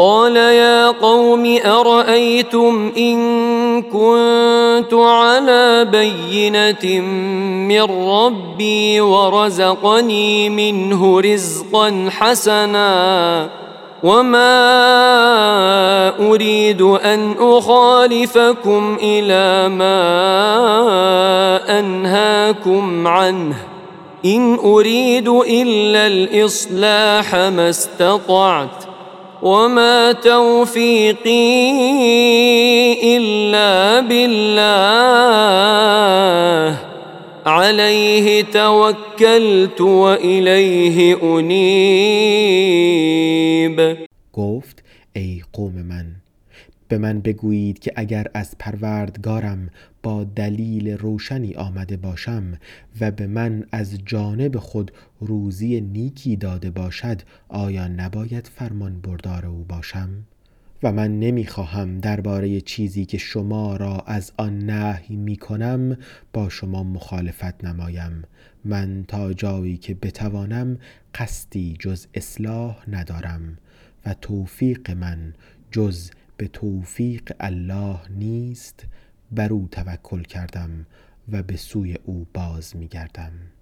قال يا قوم أرأيتم إن كنت على بينة من ربي ورزقني منه رزقا حسنا وما أريد أن أخالفكم إلى ما أنهاكم عنه إن أريد إلا الإصلاح ما استطعت وما توفيقي إلا بالله عليه توكلت وإلیه انیب. گفت ای قوم من، به من بگویید که اگر از پروردگارم با دلیل روشنی آمده باشم و به من از جانب خود روزی نیکی داده باشد، آیا نباید فرمان بردار او باشم؟ و من نمیخواهم درباره چیزی که شما را از آن نهی میکنم با شما مخالفت نمایم. من تا جایی که بتوانم قصدی جز اصلاح ندارم و توفیق من جز به توفیق الله نیست. بر او توکل کردم و به سوی او باز میگردم.